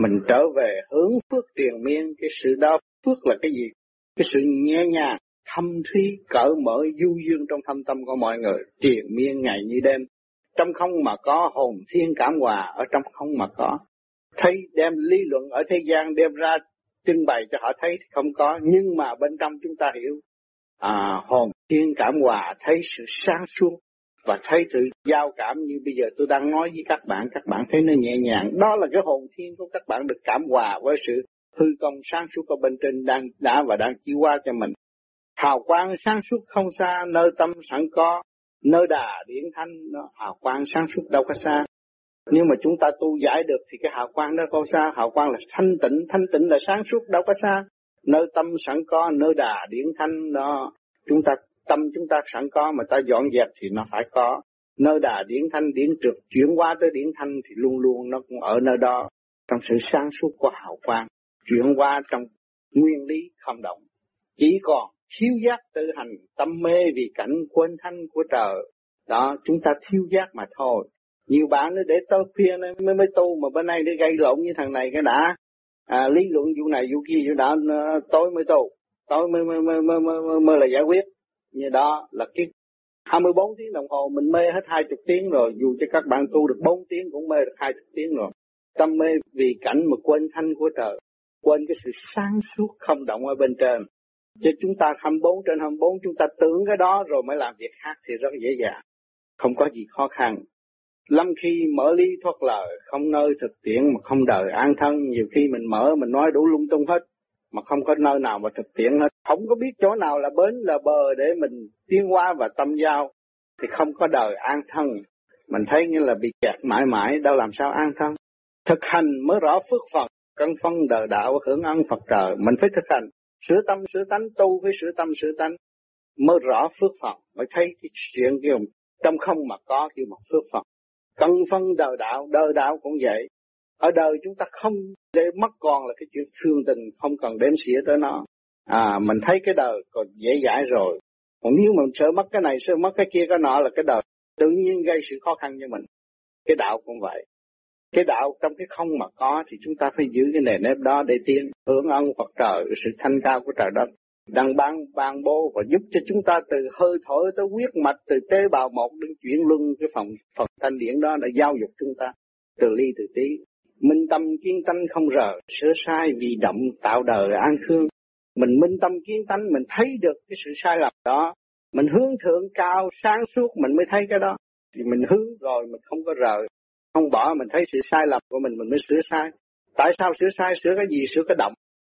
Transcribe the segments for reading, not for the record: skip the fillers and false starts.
Mình trở về hướng phước triền miên. Cái sự đó, phước là cái gì? Cái sự nhẹ nhàng, thâm thúy, cởi mở, du dương trong thâm tâm của mọi người, triền miên ngày như đêm. Trong không mà có, hồn thiên cảm hòa ở trong không mà có. Thấy đem lý luận ở thế gian đem ra trưng bày cho họ thấy thì không có, nhưng mà bên trong chúng ta hiểu. Hồn thiên cảm hòa, thấy sự sáng suốt và thấy sự giao cảm như bây giờ tôi đang nói với các bạn thấy nó nhẹ nhàng. Đó là cái hồn thiên của các bạn được cảm hòa với sự hư công sáng suốt ở bên trên đang chiếu qua cho mình. Hào quang sáng suốt không xa, nơi tâm sẵn có, nơi đà điển thanh, hào quang sáng suốt đâu có xa. Nếu mà chúng ta tu giải được thì cái hào quang đó có xa, hào quang là thanh tịnh là sáng suốt đâu có xa. Nơi tâm sẵn có, nơi đà điển thanh đó, tâm chúng ta sẵn có mà ta dọn dẹp thì nó phải có. Nơi đà điển thanh, điển trượt chuyển qua tới điển thanh thì luôn luôn nó cũng ở nơi đó, trong sự sáng suốt của hào quang, chuyển qua trong nguyên lý không động. Chỉ còn thiếu giác tự hành, tâm mê vì cảnh quên thanh của trời. Đó, chúng ta thiếu giác mà thôi. Nhiều bạn nó để tới khuya mới tu, mà bên này để gây lộn như thằng này cái đã. Lý luận vụ này vụ kia vụ đã, tối mới tu, tối mới là giải quyết. Như đó là cái 24 tiếng đồng hồ mình mê hết 20 tiếng rồi, dù cho các bạn tu được 4 tiếng cũng mê được 20 tiếng rồi. Tâm mê vì cảnh mà quên thanh của trời, quên cái sự sáng suốt không động ở bên trên. Chứ chúng ta 24/24 chúng ta tưởng cái đó rồi mới làm việc khác thì rất dễ dàng, không có gì khó khăn. Lâm khi mở lý thoát lời, không nơi thực tiễn mà không đời an thân. Nhiều khi mình mở mình nói đủ lung tung hết, mà không có nơi nào mà thực tiễn hết. Không có biết chỗ nào là bến là bờ để mình tiến hóa và tâm giao, thì không có đời an thân. Mình thấy như là bị kẹt mãi mãi, đâu làm sao an thân. Thực hành mới rõ phước Phật, cân phân đời đạo hưởng ân Phật trời. Mình phải thực hành, sửa tâm sửa tánh, tu với sửa tâm sửa tánh mới rõ phước Phật, mới thấy cái chuyện kia trong không mà có kêu một phước Phật. Cân phân đời đạo cũng vậy. Ở đời chúng ta không để mất còn là cái chuyện thương tình, không cần đếm xỉa tới nó. Mình thấy cái đời còn dễ dãi rồi. Còn nếu mình sợ mất cái này, sợ mất cái kia, cái nọ là cái đời tự nhiên gây sự khó khăn cho mình. Cái đạo cũng vậy. Cái đạo trong cái không mà có thì chúng ta phải giữ cái nền nếp đó để tiến, hưởng ân Phật trời, sự thanh cao của trời đất đang ban bố và giúp cho chúng ta từ hơi thở tới huyết mạch, từ tế bào một đến chuyển luân cái phần thanh điển đó đã giáo dục chúng ta từ ly từ tí. Minh tâm kiến tánh không rờ, sửa sai vì động tạo đời an khương. Mình minh tâm kiến tánh, mình thấy được cái sự sai lầm đó, mình hướng thượng cao sáng suốt, mình mới thấy cái đó. Thì mình hướng rồi mình không có rờ, không bỏ, mình thấy sự sai lầm của mình mới sửa sai. Tại sao sửa sai? Sửa cái gì? Sửa cái động.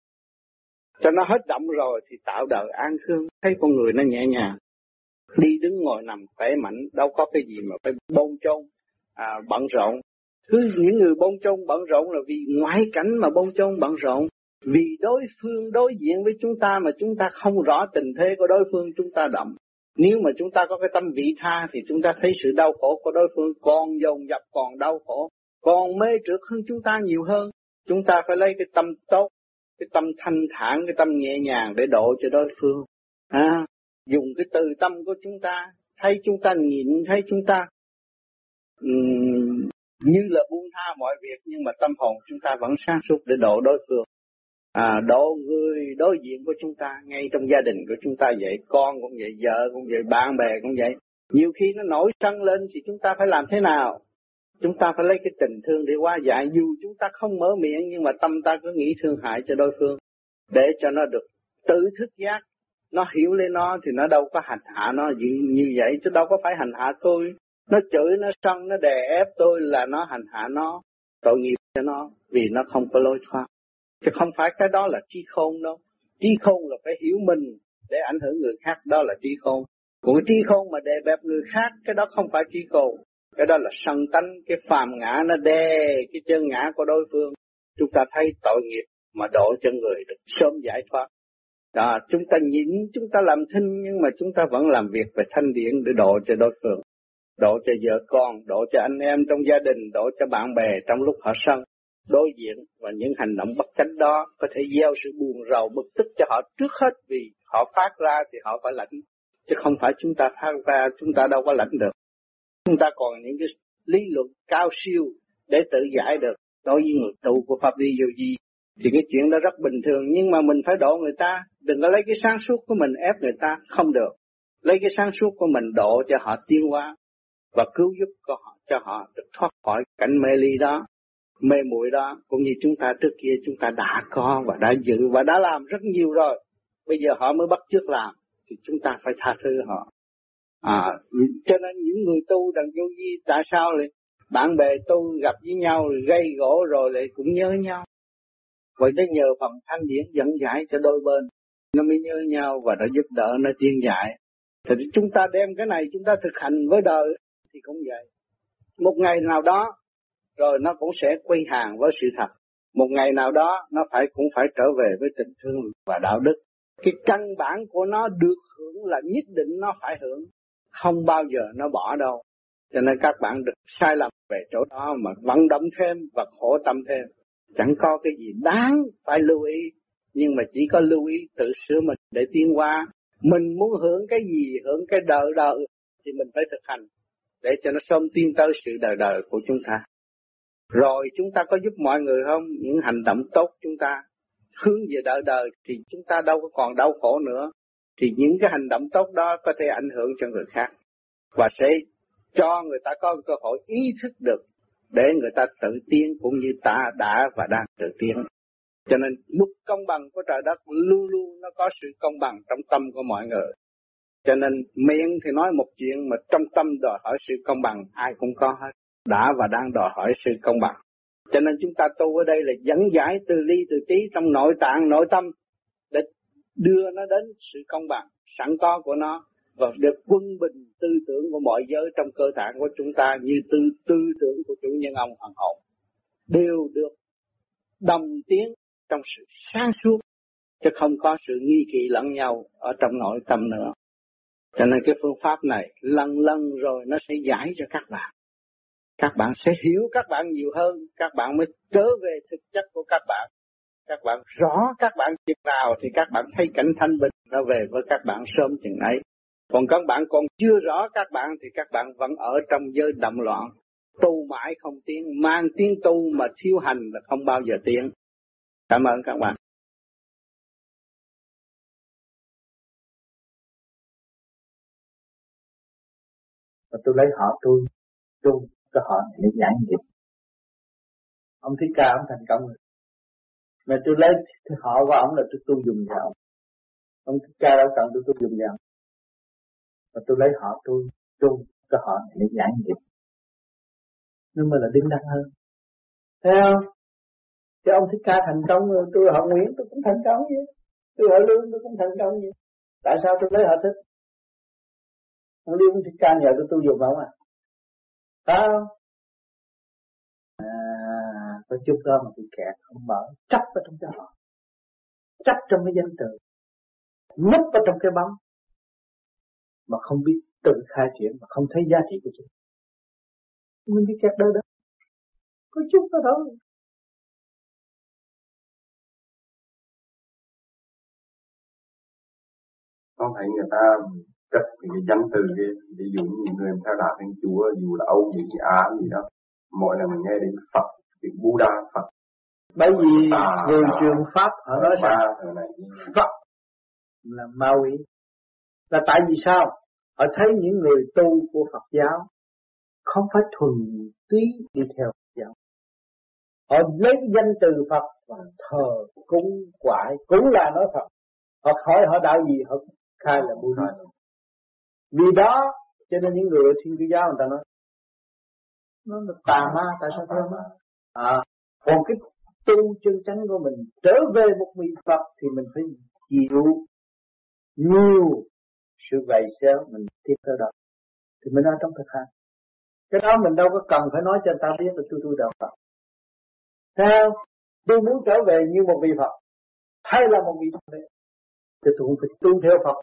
Cho nó hết động rồi thì tạo đời an khương, thấy con người nó nhẹ nhàng. Đi đứng ngồi nằm khỏe mạnh, đâu có cái gì mà phải bôn chôn, bận rộn. Những người bôn chôn bận rộn là vì ngoại cảnh mà bôn chôn bận rộn. Vì đối phương đối diện với chúng ta mà chúng ta không rõ tình thế của đối phương, chúng ta động. Nếu mà chúng ta có cái tâm vị tha thì chúng ta thấy sự đau khổ của đối phương còn dồn dập, còn đau khổ, còn mê trượt hơn chúng ta nhiều hơn. Chúng ta phải lấy cái tâm tốt, cái tâm thanh thản, cái tâm nhẹ nhàng để độ cho đối phương. Dùng cái từ tâm của chúng ta, thấy chúng ta nhịn, thấy chúng ta như là buông tha mọi việc, nhưng mà tâm hồn chúng ta vẫn sáng suốt để độ đối phương. Độ người đối diện của chúng ta, ngay trong gia đình của chúng ta vậy, con cũng vậy, vợ cũng vậy, bạn bè cũng vậy. Nhiều khi nó nổi sân lên thì chúng ta phải làm thế nào? Chúng ta phải lấy cái tình thương để hóa giải, dù chúng ta không mở miệng nhưng mà tâm ta cứ nghĩ thương hại cho đối phương, để cho nó được tự thức giác, nó hiểu lên nó thì nó đâu có hành hạ nó như vậy, chứ đâu có phải hành hạ tôi. Nó chửi, nó sân, nó đè ép tôi là nó hành hạ nó, tội nghiệp cho nó, vì nó không có lối thoát. Chứ không phải cái đó là trí khôn đâu. Trí khôn là phải hiểu mình để ảnh hưởng người khác, đó là trí khôn. Còn trí khôn mà đè bẹp người khác, cái đó không phải trí khôn. Cái đó là sân tánh, cái phàm ngã nó đè cái chân ngã của đối phương. Chúng ta thấy tội nghiệp mà độ cho người được sớm giải thoát. Đó, chúng ta nhịn, chúng ta làm thinh, nhưng mà chúng ta vẫn làm việc về thanh điển để độ cho đối phương. Độ cho vợ con, độ cho anh em trong gia đình, độ cho bạn bè trong lúc họ sân, đối diện. Và những hành động bất chánh đó có thể gieo sự buồn rầu, bực tức cho họ trước hết, vì họ phát ra thì họ phải lãnh. Chứ không phải chúng ta phát ra, chúng ta đâu có lãnh được. Chúng ta còn những cái lý luận cao siêu để tự giải được. đối với người tu của Pháp Lý Vô Vi thì cái chuyện đó rất bình thường, nhưng mà mình phải độ người ta, đừng có lấy cái sáng suốt của mình ép người ta, không được. Lấy cái sáng suốt của mình độ cho họ tiến hóa và cứu giúp cho họ được thoát khỏi cảnh mê ly đó, mê muội đó, cũng như chúng ta trước kia chúng ta đã có và đã dự và đã làm rất nhiều rồi. Bây giờ họ mới bắt chước làm thì chúng ta phải tha thứ họ. Cho nên những người tu đằng vô vi tại sao lại bạn bè tu gặp với nhau gây gỗ rồi lại cũng nhớ nhau. Vậy nó nhờ phần thanh điển dẫn giải cho đôi bên, nó mới nhớ nhau và nó giúp đỡ, nó tiên giải. Thì chúng ta đem cái này chúng ta thực hành với đời thì cũng vậy. Một ngày nào đó rồi nó cũng sẽ quay hàng với sự thật. Một ngày nào đó nó cũng phải trở về với tình thương và đạo đức. Cái căn bản của nó được hưởng là nhất định nó phải hưởng, không bao giờ nó bỏ đâu. Cho nên các bạn đừng sai lầm về chỗ đó mà vận động thêm và khổ tâm thêm. Chẳng có cái gì đáng phải lưu ý, nhưng mà chỉ có lưu ý tự sửa mình để tiến hóa. Mình muốn hưởng cái gì, hưởng cái đời thì mình phải thực hành để cho nó sớm tiến tới sự đời của chúng ta. Rồi chúng ta có giúp mọi người không? Những hành động tốt chúng ta hướng về đời thì chúng ta đâu có còn đau khổ nữa. Thì những cái hành động tốt đó có thể ảnh hưởng cho người khác và sẽ cho người ta có cơ hội ý thức được để người ta tự tiến cũng như ta đã và đang tự tiến. Cho nên luật công bằng của trời đất luôn luôn nó có sự công bằng trong tâm của mọi người. Cho nên miệng thì nói một chuyện mà trong tâm đòi hỏi sự công bằng ai cũng có hết, đã và đang đòi hỏi sự công bằng. Cho nên chúng ta tu ở đây là dẫn giải từ ly từ trí trong nội tạng nội tâm để đưa nó đến sự công bằng sẵn có của nó và được quân bình tư tưởng của mọi giới trong cơ thể của chúng ta như tư tưởng của chủ nhân ông hoàng hậu đều được đồng tiến trong sự sáng suốt chứ không có sự nghi kỵ lẫn nhau ở trong nội tâm nữa. Cho nên cái phương pháp này lần rồi nó sẽ giải cho các bạn. Các bạn sẽ hiểu các bạn nhiều hơn, các bạn mới trở về thực chất của các bạn. Các bạn rõ các bạn chừng nào thì các bạn thấy cảnh thanh bình nó về với các bạn sớm chừng ấy. Còn các bạn còn chưa rõ các bạn thì các bạn vẫn ở trong giới động loạn. Tu mãi không tiến, mang tiếng tu mà thiếu hành là không bao giờ tiến. Cảm ơn các bạn. Và tôi lấy họ tôi cái họ này để giảng gì. Ông Thích Ca ông thành công rồi. Mà tôi lấy họ của ông là tôi tu dùng vào ông Thích Ca đâu cần tôi tu dùng vào. Và tôi lấy họ tôi cái họ này để giảng gì. Nhưng mà là đứng đắn hơn. Thấy không? Chứ ông Thích Ca thành công rồi, tôi họ Nguyễn tôi cũng thành công vậy. Tôi họ Lương tôi cũng thành công vậy. Tại sao tôi lấy họ Thích? Ông Lương Thích Ca nhờ tôi tu dùng vào mà. Phải không? Có chút đó mà tôi kẹt không mở, chấp vào trong cái họ, chấp trong cái danh từ, núp vào trong cái bóng, mà không biết tự khai triển, mà không thấy giá trị của chúng. Mình đi kẹt đâu đó, có chút đó thôi. Con thấy người ta cất những cái danh từ kia, ví dụ như người theo đạo Thiên Chúa, dù là Âu, Mỹ, Á gì đó, mỗi lần mình nghe đến Phật, thì Buddha, Phật. Bởi vì người truyền Pháp họ nói rằng Phật là ma quỷ. Là tại vì sao? Họ thấy những người tu của Phật giáo không phải thuần túy đi theo Phật giáo. Họ lấy cái danh từ Phật và thờ cúng quải cũng là nói Phật. Họ hỏi họ đạo gì họ khai là Buddha. Vì đó cho nên những người ở Thiên Chúa giáo người ta nói nó là tà ma. Tại sao tà ma? Còn cái tu chân chánh của mình trở về một vị Phật thì mình phải chịu nhiều sự vầy xéo mình tiếp tới đó thì mình ở trong thực hành. Cái đó mình đâu có cần phải nói cho người ta biết là tôi đạo Phật. Sao? Tôi muốn trở về như một vị Phật hay là một vị Phật thì tôi cũng phải tu theo Phật.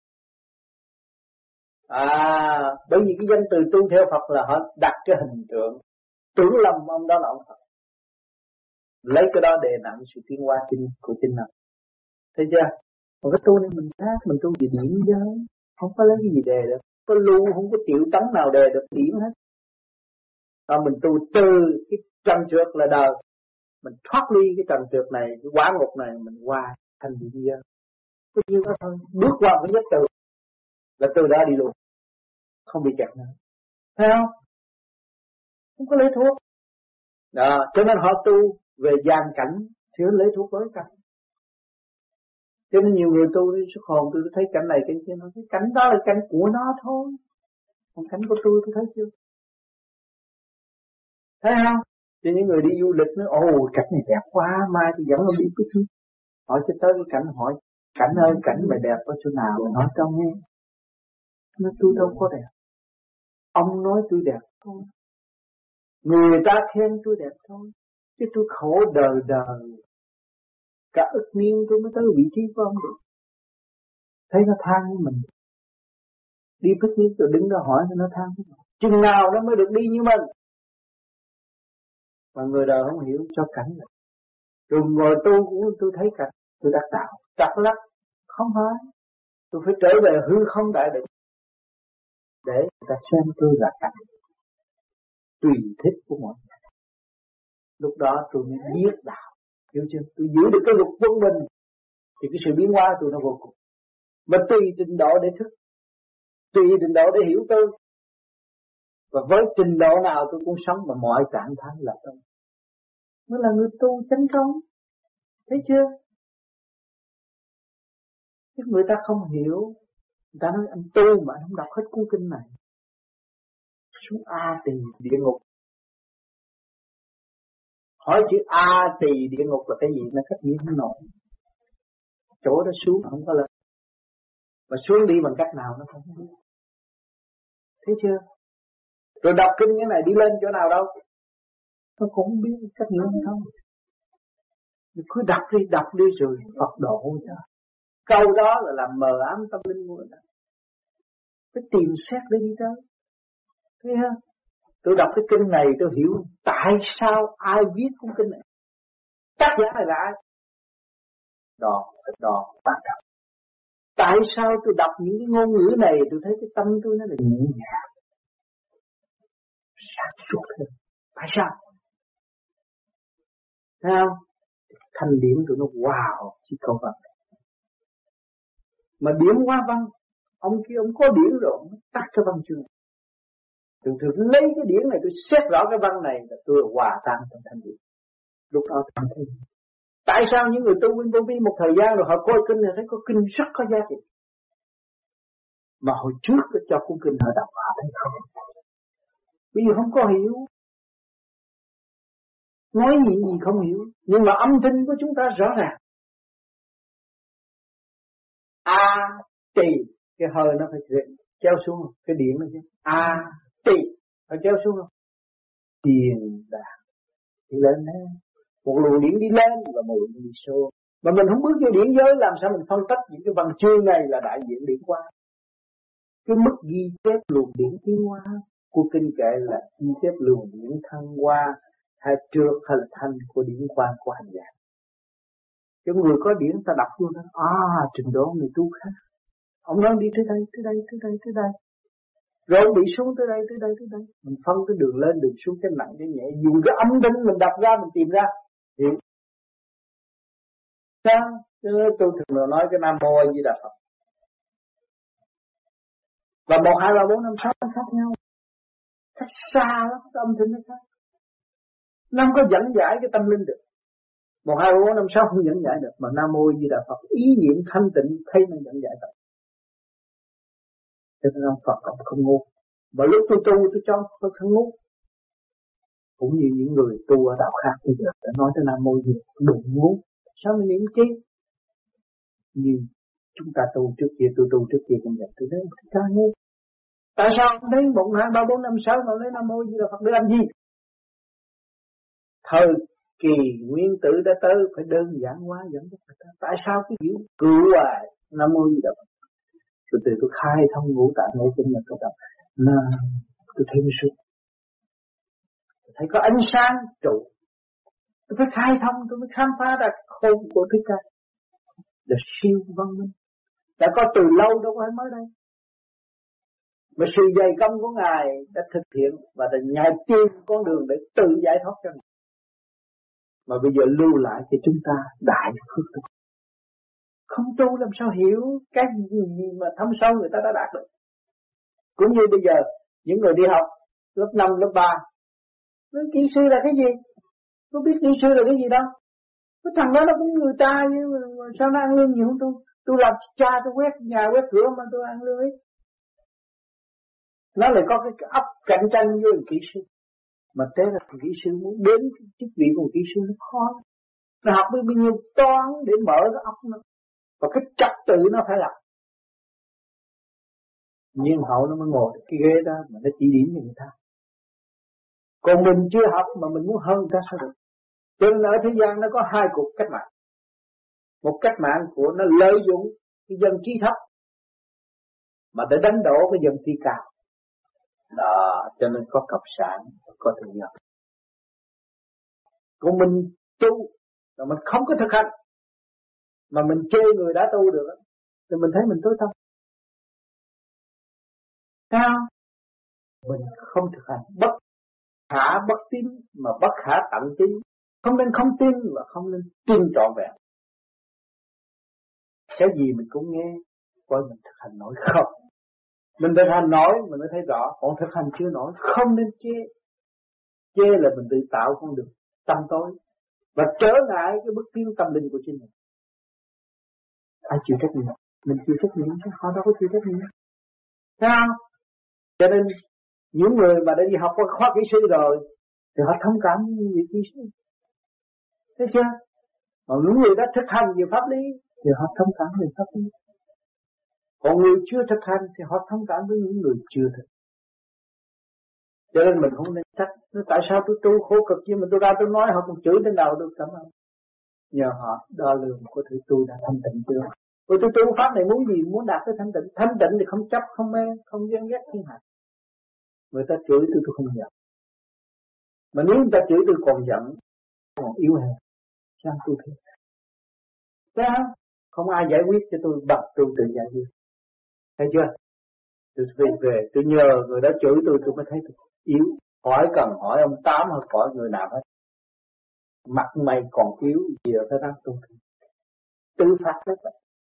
Bởi vì cái danh từ tu theo Phật là họ đặt cái hình tượng tưởng lầm ông đó là ông Phật, lấy cái đó đề nặng sự tiến hóa của chính mình. Thấy chưa? Còn cái tu này mình khác, mình tu về điểm giới, không có lấy cái gì đề được, có lưu không có triệu tấn nào đề được điểm hết. Mình tu từ cái chân trước là đời mình thoát ly cái trần trượt này, cái quả ngục này, mình qua thành địa giới. Có nhiêu đó thôi, bước qua cái vết tường là từ đó đi luôn, không bị kẹt nữa, thấy không? Không có lấy thuốc. Đó, cho nên họ tu về gian cảnh thì lấy thuốc với cảnh. Cho nên nhiều người tu đi xuất hồn, tôi thấy cảnh này cảnh kia, nói cái cảnh đó là cảnh của nó thôi, còn cảnh của tôi thấy chưa? Thấy không? Thì những người đi du lịch nói, ồ cảnh này đẹp quá, mai tôi dẫn ông đi picnic. Hỏi cho tới cái cảnh, hỏi cảnh ơi, cảnh mày đẹp ở chỗ nào, mày nói cho ông nghe. Nói tôi đâu có đẹp, ông nói tôi đẹp thôi, người ta khen tôi đẹp thôi, chứ tôi khổ đời đời cả ức niên tôi mới tới vị trí của ông được. Thấy nó than với mình, đi picnic rồi đứng đó hỏi nó than với mình, chừng nào nó mới được đi như mình. Mà người đời không hiểu cho cảnh này. Rồi ngồi tu cũng tôi thấy cảnh, tôi đắc đạo, đắc lắc, không phải. Tôi phải trở về hư không đại định để người ta xem tôi là cảnh tùy thích của mọi người. Lúc đó tôi mới biết đạo, hiểu chưa? Tôi giữ được cái luật quân bình thì cái sự biến hóa tôi nó vô cùng. Mà tùy trình độ để thức, tùy trình độ để hiểu tôi. Và với trình độ nào tôi cũng sống mà mọi trạng thái là tôi. Mới là người tu chánh công. Thấy chưa? Chứ người ta không hiểu. Người ta nói anh tu mà anh không đọc hết cuốn kinh này. Xuống A Tỳ địa ngục. Hỏi chữ A Tỳ địa ngục là cái gì? Nó cách nghĩa không nổi. Chỗ đó xuống không có lên. Mà xuống đi bằng cách nào nó không biết. Thấy chưa? Rồi đọc kinh cái này đi lên chỗ nào đâu. Nó cũng không biết cách nghĩa không. Cứ đọc đi rồi Phật độ cho. Câu đó là làm mờ ám tâm linh của người ta. Phải tìm xét để đi tới. Thấy không? Tôi đọc cái kinh này tôi hiểu tại sao ai viết cuốn kinh này. Tác giả này là ai? Đòn tác động. Tại sao tôi đọc những cái ngôn ngữ này tôi thấy cái tâm tôi nó là nhẹ nhàng, sáng suốt hơn. Tại sao? Thấy không? Thanh điển tụi nó wow chỉ câu văn. Mà điểm hóa văn, ông kia ông có điển rồi, ông tắt cái văn chương. Thường lấy cái điển này tôi xét rõ cái văn này là tôi hòa tan trong thanh điển. Lúc đó tôi thấy tại sao những người tu viên vô vi một thời gian rồi họ coi kinh thì thấy có kinh rất có giá trị. Mà hồi trước cho cuốn kinh họ đọc họ thấy không. Bây giờ không có hiểu. Nói gì không hiểu. Nhưng mà âm thanh của chúng ta rõ ràng. A Tỳ, cái hơi nó phải treo xuống không? Cái điện nó chứ. A Tỳ phải treo xuống không? Tiền đàn đi lên thế. Một luồng điển đi lên và một luồng đi xuống. Mà mình không bước vô điển giới làm sao mình phân tích những cái văn chương này là đại diện điển qua. Cái mức ghi chép luồng điển tiến hóa của kinh kệ là ghi chép luồng điển thăng hoa hay trượt hay là thanh của điển quan của hành giả. Cái người có điển ta đọc luôn đó, trình độ người tu khác. Ông nói đi tới đây. Rồi ông bị xuống tới đây. Mình phân cái đường lên đường xuống, cái nặng cái nhẹ. Dùng cái âm thanh mình đọc ra mình tìm ra. Thì sao? Tôi thường nói cái Nam Mô A Di Đà Phật. Và 1, 2, 3, 4, 5, 6 nó khác nhau. Khác xa lắm, cái âm thanh nó khác. Nó không có dẫn giải cái tâm linh được. 1, 2, 3, 4, 5, 6 không dẫn giải được. Mà Nam Mô A Di Đà Phật ý niệm thanh tịnh thấy nó dẫn giải được. Cho nên ông Phật ông không ngu. Mà lúc tôi tu tôi cho tôi không ngu. Cũng như những người tu ở đạo khác bây giờ đã nói tới Nam Mô gì đụng ngu. Sao mình niệm chi? Nhưng chúng ta tu trước kia, tôi tu trước kia cũng vậy. Tôi nói ta ngu. Tại sao ông đến 1, 2, 3, 4, 5, 6 mà lấy Nam Mô Di Đà Phật để làm gì? Thời kỳ nguyên tử đã tới phải đơn giản hóa dẫn dắt người ta. Tại sao cái kiểu cứu hoài Nam Mô Di Đà Phật? Rồi từ tôi khai thông ngũ tạng nội kinh là tôi đọc. Tôi thấy nó suốt. Tôi thấy có ánh sáng trụ. Tôi phải khai thông, tôi mới khám phá ra khôn của Thích Ca. Là siêu văn minh. Đã có từ lâu đâu phải mới đây. Mà sự dày công của Ngài đã thực hiện và đã Ngài tìm con đường để tự giải thoát cho Ngài. mà bây giờ lưu lại cho chúng ta đại phước tu. Không tu làm sao hiểu cái gì mà thâm sâu người ta đã đạt được. Cũng như bây giờ những người đi học lớp 5, lớp 3, nói kỹ sư là cái gì? Có biết kỹ sư là cái gì đâu. Cái thằng đó nó cũng người ta, nhưng mà sao nó ăn lương nhiều hơn tôi? Tôi làm cha, tôi quét nhà quét cửa mà tôi ăn lương ấy. Nó lại có cái ấp cạnh tranh với kỹ sư. Mà thế là kỹ sư muốn đến chức vị của kỹ sư nó khó. Nó học bao nhiêu toán để mở cái óc nó. Và cái trật tự nó phải làm. Nhưng hậu nó mới ngồi cái ghế đó mà nó chỉ điểm cho người ta. Còn mình chưa học mà mình muốn hơn người ta sao được. Cho nên ở thế gian nó có hai cuộc cách mạng. Một cách mạng của nó lợi dụng cái dân trí thấp mà để đánh đổ cái dân trí cao. Đó, cho nên có cộng sản, có tự do. Còn mình tu mà mình không có thực hành, mà mình chê người đã tu được, thì mình thấy mình tối tâm. Sao? Mình không thực hành, bất khả bất tín mà bất khả tận tín. Không nên không tin mà không nên tin trọn vẹn. Cái gì mình cũng nghe, coi mình thực hành nổi không. Mình thực hành nổi mình mới thấy rõ, còn thực hành chưa nổi không nên chê. Chê là mình tự tạo con đường tâm tối và trở ngại cái bước tiến tâm linh của chính mình. Ai chịu trách nhiệm? Mình chịu trách nhiệm chứ họ đâu có chịu trách nhiệm. Thấy không? Cho nên những người mà đã đi học qua khóa kỹ sư rồi thì họ thông cảm với những vị kỹ sư. Thấy chưa? Còn những người đã thực hành về pháp lý thì họ thông cảm về pháp lý. Còn người chưa thực hành thì họ thông cảm với những người chưa thực. Cho nên mình không nên trách. Tại sao tôi tu khổ cực chứ mà tôi ra tôi nói họ còn chửi đến đầu được cảm ơn. Nhờ họ đo lường của thử tôi đã thanh tịnh chưa. Rồi tôi tu pháp này muốn gì? Muốn đạt tới thanh tịnh. Thanh tịnh thì không chấp, không mê, không ghen ghét thiên hạ. Người ta chửi tôi không giận. Mà nếu người ta chửi tôi còn giận, còn yếu hèn, sao tôi thế? Thấy không? Không ai giải quyết cho tôi bằng tôi tự giải quyết. Thấy chưa? Tôi về tôi nhờ người đó chửi tôi mới thấy tôi yếu. Hỏi cần hỏi ông Tám hoặc hỏi người nào hết. Mặt mày còn yếu, giờ phải đang tu. Tự phát hết.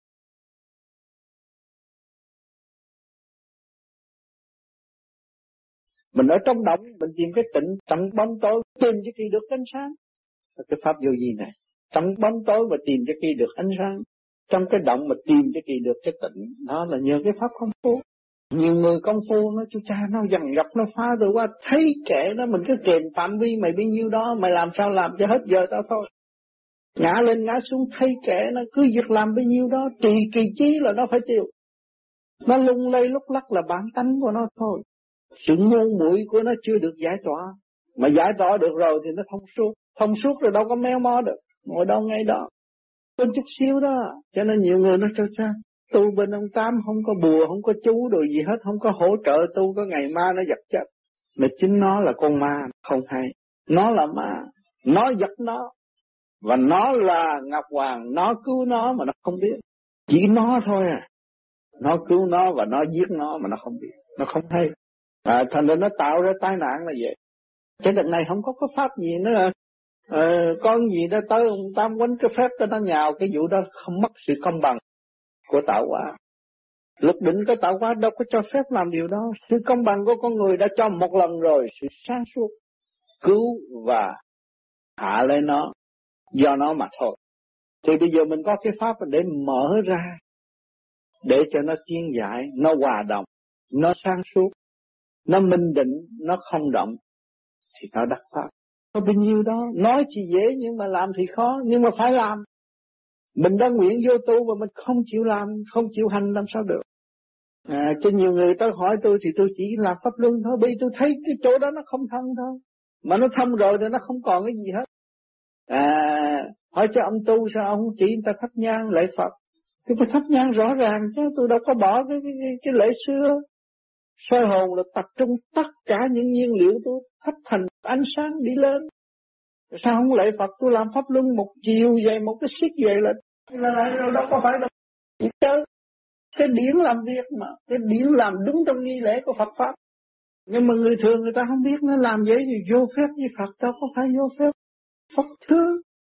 Mình ở trong động, mình tìm cái tịnh, trong bóng tối, tìm cho kỳ được ánh sáng. Cái pháp vô vi này, trong bóng tối mà tìm cho kỳ được ánh sáng, trong cái động mà tìm cho kỳ được cái tịnh, đó là nhờ cái pháp công phu. Nhiều người công phu nó chú cha nó dằn dọc nó phá rồi qua, thấy kệ nó mình cứ kèm phạm vi mày bấy nhiêu đó, mày làm sao làm cho hết giờ tao thôi. Ngã lên ngã xuống thấy kệ nó cứ việc làm bấy nhiêu đó, trì kỳ chí là nó phải tiêu. Nó lung lay lúc lắc là bản tánh của nó thôi. Sự ngu muội của nó chưa được giải tỏa. Mà giải tỏa được rồi thì nó thông suốt. Thông suốt rồi đâu có méo mó được. Ngồi đâu ngay đó. Bên chút xíu đó. Cho nên nhiều người nó cho cha. Tu bên ông Tám không có bùa, không có chú đồ gì hết. Không có hỗ trợ tu, có ngày ma nó giật chết. Mà chính nó là con ma, không hay. Nó là ma. Nó giật nó. Và nó là Ngọc Hoàng. Nó cứu nó mà nó không biết. Chỉ nó thôi à. Nó cứu nó và nó giết nó mà nó không biết. Nó không hay. Thành ra nó tạo ra tai nạn là vậy. Cái đợt này không có pháp gì nữa. Con gì đó tới ông Tam quánh cái phép cho nó nhào. Cái vụ đó không mất sự công bằng của tạo hóa. Lúc đỉnh có tạo hóa đâu có cho phép làm điều đó. Sự công bằng của con người đã cho một lần rồi. Sự sáng suốt cứu và hạ lên nó do nó mà thôi. Thì bây giờ mình có cái pháp để mở ra, để cho nó tiên giải, nó hòa đồng, nó sáng suốt, nó minh định, nó không động, thì nó đắc pháp. Có bao nhiêu đó, nói thì dễ nhưng mà làm thì khó, nhưng mà phải làm. Mình đã nguyện vô tu mà mình không chịu làm, không chịu hành làm sao được. Cho nhiều người tới hỏi tôi thì tôi chỉ làm pháp luân thôi, bởi vì tôi thấy cái chỗ đó nó không thâm thôi. Mà nó thâm rồi thì nó không còn cái gì hết. Hỏi cho ông tu sao ông chỉ người ta thắp nhang lễ Phật. Tôi phải thắp nhang rõ ràng chứ, tôi đâu có bỏ cái lễ xưa. Soi hồn là tập trung tất cả những nhiên liệu tôi thắp thành ánh sáng đi lên. Sao không lễ Phật tôi làm pháp luân một chiều vậy, một cái xích vậy là đâu có phải đâu. Chỉ chơi cái điển làm việc mà, cái điển làm đúng trong nghi lễ của Phật pháp. Nhưng mà người thường người ta không biết nó làm vậy thì vô phép với Phật đâu có phải vô phép. Phật thương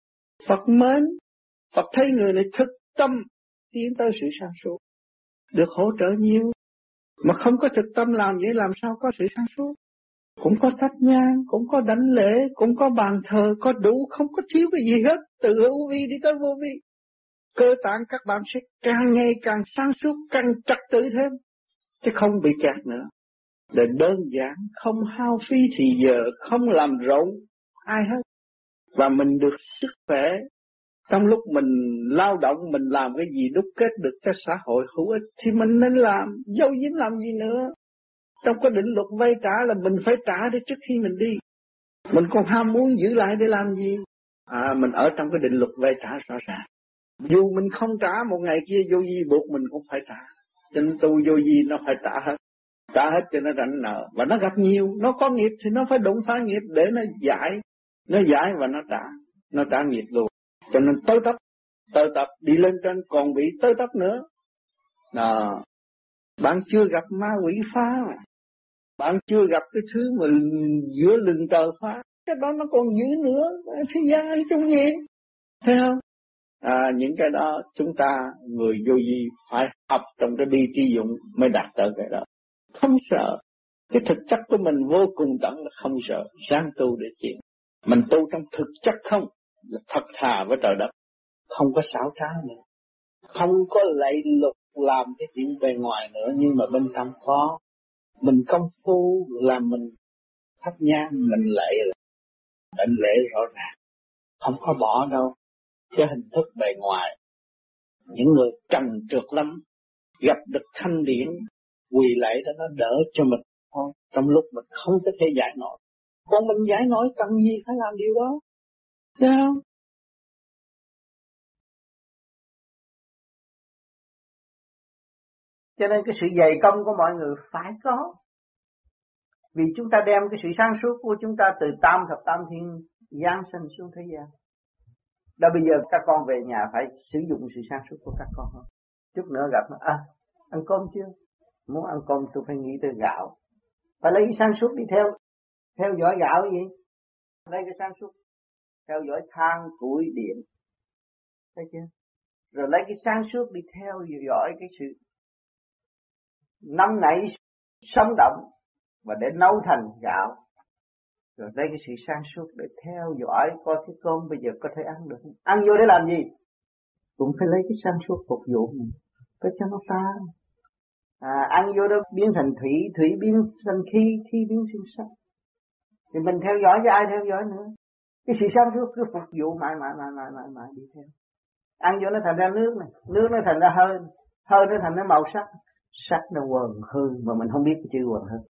Phật mến, Phật thấy người này thực tâm tiến tới sự sáng suốt, được hỗ trợ nhiều. Mà không có thực tâm làm vậy làm sao có sự sáng suốt? Cũng có thắp nhang, cũng có đảnh lễ, cũng có bàn thờ, có đủ, không có thiếu cái gì hết. Từ hữu vi đi tới vô vi, cơ tạng các bạn sẽ càng ngày càng sáng suốt, càng trật tự thêm, chứ không bị kẹt nữa. Để đơn giản, không hao phí thì giờ, không làm rộn ai hết. Và mình được sức khỏe. Trong lúc mình lao động, mình làm cái gì đúc kết được cho xã hội hữu ích thì mình nên làm, dâu dính làm gì nữa. Trong cái định luật vay trả là mình phải trả để trước khi mình đi. Mình còn ham muốn giữ lại để làm gì? Mình ở trong cái định luật vay trả rõ ràng. Dù mình không trả, một ngày kia vô vi buộc mình cũng phải trả. Cho nên tu vô vi nó phải trả hết. Trả hết cho nó rảnh nợ. Và nó gặp nhiều, nó có nghiệp thì nó phải đụng phá nghiệp để nó giải. Nó giải và nó trả. Nó trả nghiệp luôn. Cho nên tới tập đi lên trên còn bị tới tấp nữa. Bạn chưa gặp ma quỷ phá mà. Bạn chưa gặp cái thứ mà giữa lưng trời phá. Cái đó nó còn dữ nữa. Thế gian hay chung gì? Thấy không? Những cái đó chúng ta người vô vi phải học trong cái bi tri dụng mới đạt tới cái đó. Không sợ. Cái thực chất của mình vô cùng tận là không sợ. Ráng tu để chuyện. Mình tu trong thực chất không. Là thật thà với trời đất. Không có xảo trá nữa. Không có lệ lục làm cái chuyện bề ngoài nữa. Nhưng mà bên trong có. Mình công phu làm mình thắp nhang, mình lệ rõ ràng. Không có bỏ đâu. Cái hình thức bề ngoài. Những người trần trượt lắm. Gặp được thanh điển. Quỳ lạy đó nó đỡ cho mình thôi. Trong lúc mình không có thể giải nổi. Còn mình giải nổi cần gì phải làm điều đó. Thấy không? Cho nên cái sự dày công của mọi người phải có. Vì chúng ta đem cái sự sáng suốt của chúng ta từ tam thập tam thiên giáng sinh xuống thế gian. Đó bây giờ các con về nhà phải sử dụng sự sáng suốt của các con không? Chút nữa gặp nó, ăn cơm chưa? Muốn ăn cơm tôi phải nghĩ tới gạo. Phải lấy cái sáng suốt đi theo dõi gạo gì? Lấy cái sáng suốt theo dõi than, củi, điện. Thấy chưa? Rồi lấy cái sáng suốt đi theo dõi cái sự nắm nảy sống động và để nấu thành gạo. Rồi lấy cái sự sáng suốt để theo dõi coi cái cơm bây giờ có thể ăn được. Ăn vô để làm gì? Cũng phải lấy cái sáng suốt phục vụ mình. Phải cho nó tan. Ăn vô đó biến thành thủy, thủy biến thành khí biến sinh sắc. Thì mình theo dõi cho ai theo dõi nữa. Cái sự sáng suốt cứ phục vụ mãi đi theo. Ăn vô nó thành ra nước này, nước nó thành ra hơi nó thành ra màu sắc, sắc nó quần hư mà mình không biết cái chữ quần hư.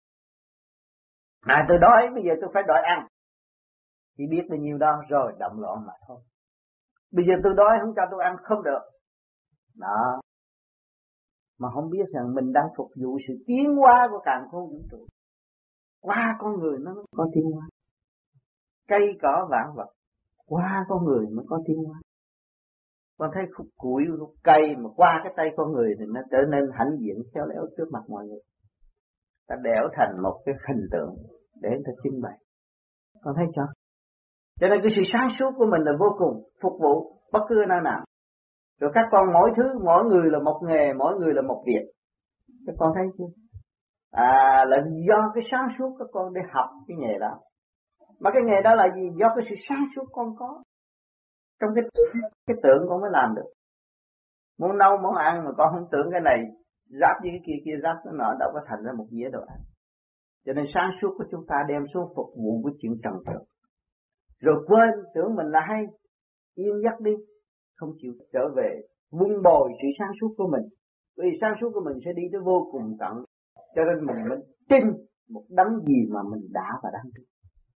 Tôi đói, bây giờ tôi phải đòi ăn. Chỉ biết bao nhiêu đó rồi động loạn mà thôi. Bây giờ tôi đói không cho tôi ăn không được. Đó. Mà không biết rằng mình đang phục vụ sự tiến hóa của càn khôn vũ trụ. Qua con người nó có tiến hóa. Cây cỏ vạn vật. Qua con người mới có tiến hóa. Con thấy khúc củi, khúc cây mà qua cái tay con người thì nó trở nên hãnh diện khéo léo trước mặt mọi người. Ta đẽo thành một cái hình tượng để người ta trưng bày. Con thấy chưa? Cho nên cái sự sáng suốt của mình là vô cùng phục vụ bất cứ nơi nào. Rồi các con mỗi thứ, mỗi người là một nghề, mỗi người là một việc. Các con thấy chưa? Là do cái sáng suốt các con để học cái nghề đó. Mà cái nghề đó là gì? Do cái sự sáng suốt con có. Trong cái tưởng con mới làm được. Muốn nấu món ăn mà con không tưởng cái này giáp với cái kia giáp cái nọ đâu có thành ra một dĩa đồ ăn. Cho nên sáng suốt của chúng ta đem xuống phục vụ với chuyện trần trượt. Rồi quên tưởng mình là hay, yên giấc đi, không chịu trở về vun bồi sự sáng suốt của mình. Vì sáng suốt của mình sẽ đi tới vô cùng tận. Cho nên mình mới tin một đấng gì mà mình đã và đang tin.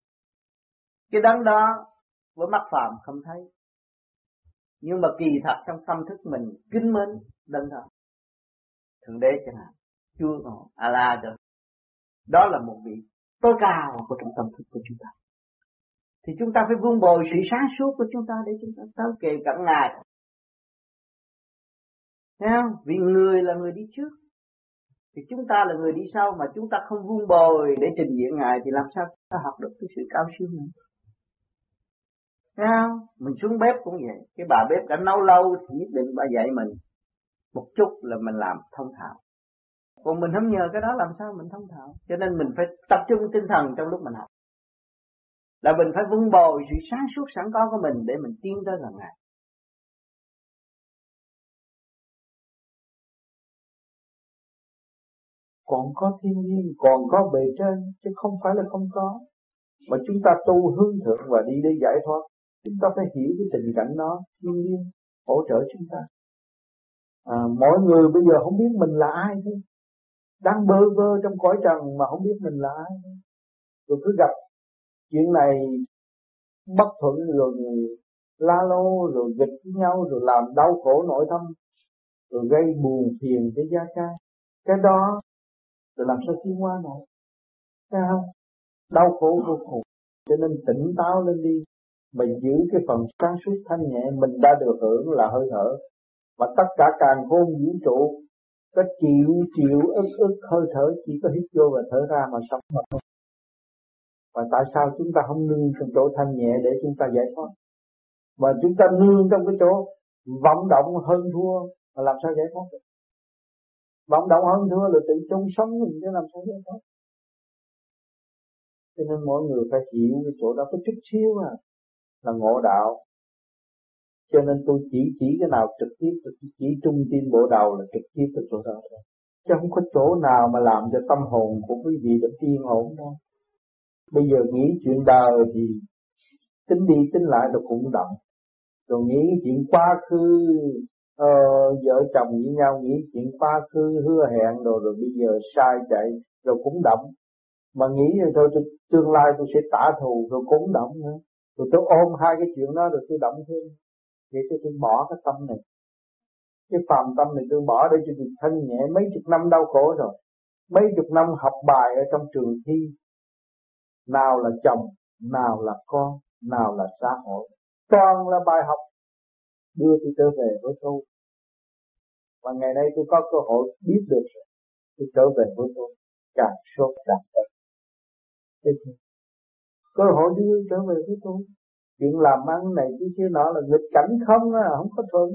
Cái đấng đó với mắt phàm không thấy. Nhưng mà kỳ thật trong tâm thức mình kính mến đấng đó. Thượng đế chẳng hạn, Chúa ngọ, Allah rồi. Đó là một vị tối cao của trong tâm thức của chúng ta. Thì chúng ta phải vun bồi sự sáng suốt của chúng ta để chúng ta tới kề cận Ngài. Thấy không? Vì người là người đi trước. Thì chúng ta là người đi sau mà chúng ta không vun bồi để trình diện Ngài thì làm sao ta học được cái sự cao siêu này. Thấy không? Mình xuống bếp cũng vậy. Cái bà bếp đã nấu lâu thì nhất định bà dạy mình một chút là mình làm thông thạo. Còn mình không nhờ cái đó làm sao mình thông thạo. Cho nên mình phải tập trung tinh thần trong lúc mình học. Là mình phải vun bồi sự sáng suốt sẵn có của mình để mình tiến tới gần Ngài. Còn có thiên nhiên, còn có bề trên, chứ không phải là không có. Mà chúng ta tu hướng thượng và đi để giải thoát, chúng ta phải hiểu cái tình cảnh đó, thiên nhiên hỗ trợ chúng ta. Mỗi người bây giờ không biết mình là ai thôi, đang bơ vơ trong cõi trần mà không biết mình là ai thôi. Rồi cứ gặp chuyện này bất thuận rồi la lô rồi nghịch với nhau rồi làm đau khổ nội tâm rồi gây buồn phiền cho gia cai. Cái đó rồi làm sao tiến hóa nổi? Thấy không? Đau khổ vô cùng. Cho nên tỉnh táo lên đi. Mình giữ cái phần sáng suốt thanh nhẹ mình đã được hưởng là hơi thở. Mà tất cả càn khôn vũ trụ có triệu ức hơi thở chỉ có hít vô và thở ra mà sống mà thôi. Và tại sao chúng ta không nương trong chỗ thanh nhẹ để chúng ta giải thoát? Mà chúng ta nương trong cái chỗ vọng động hơn thua mà làm sao giải thoát được? Vọng động hơn thua là tự chung sống mình chứ làm sao giải thoát? Cho nên mỗi người phải hiểu cái chỗ đó có chút xíu là ngộ đạo. Cho nên tôi chỉ cái nào trực tiếp, tôi chỉ trung tim bộ đầu là trực tiếp cái chỗ đó thôi. Chứ không có chỗ nào mà làm cho tâm hồn của quý vị được yên ổn đâu. Bây giờ nghĩ chuyện đời thì tính đi tính lại rồi cũng động. Rồi nghĩ chuyện quá khứ, vợ chồng với nhau nghĩ chuyện quá khứ hứa hẹn rồi bây giờ sai chạy rồi cũng động. Mà nghĩ rồi thôi tương lai tôi sẽ trả thù rồi cũng động nữa. Rồi tôi ôm hai cái chuyện đó rồi tôi động thêm. Vậy thì tôi bỏ cái tâm này. Cái phàm tâm này tôi bỏ để cho tôi thanh nhẹ mấy chục năm đau khổ rồi. Mấy chục năm học bài ở trong trường thi. Nào là chồng, nào là con, nào là xã hội. Toàn là bài học đưa tôi trở về với tôi. Và ngày nay tôi có cơ hội biết được rồi. Tôi trở về với tôi. Càng sốt càng tốt. Cơ hội đưa trở về với tôi. Chuyện làm ăn này kia nọ là nghịch cảnh không á, không có thuận.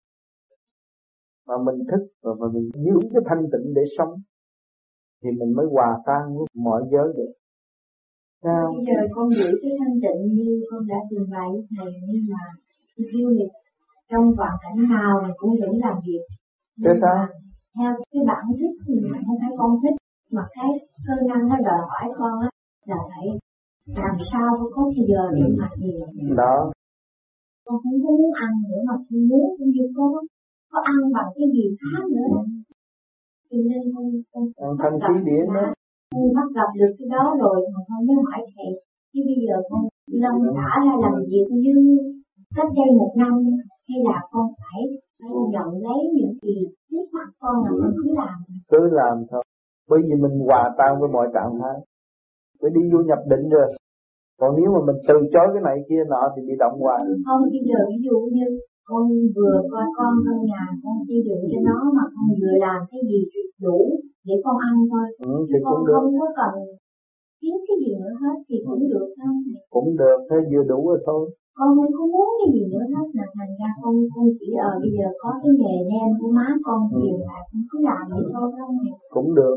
Mà mình thức và mình giữ cái thanh tịnh để sống thì mình mới hòa tan với mọi giới được. Sao? Bây giờ con giữ cái thanh tịnh như con đã trình bày với thầy, nhưng mà du lịch trong hoàn cảnh nào mình cũng vẫn làm việc. Thế sao? Theo cái bản thích thì không phải con thích, mà cái cơ năng nó đòi hỏi con á là phải làm sao có cái giờ để mà thiền. Đó. Con không muốn ăn nữa mà con muốn cũng như có ăn bằng cái gì khác nữa. Cho nên con thành khí điển đó. Con bắt gặp được cái đó rồi mà con mới hỏi thầy. Chứ bây giờ con lâm thả ra làm việc như cách đây 1 năm, hay là con phải nhận lấy những gì trước mặt con là con cứ làm thôi. Bởi vì mình hòa tan với mọi trạng thái. Phải đi vô nhập định rồi. Còn nếu mà mình từ chối cái này kia nọ thì bị động hoài. Không, bây giờ ví dụ như con vừa coi con trong nhà, con xây dựng cho nó mà con vừa làm cái gì đủ để con ăn thôi. Thì con cũng được. Không có cần kiếm cái gì nữa hết thì cũng được không? Cũng được, thế vừa đủ rồi thôi. Con không muốn cái gì nữa hết, là thành ra con chỉ bây giờ có cái nghề đem của má con truyền lại, con cứ làm vậy thôi không? Cũng được.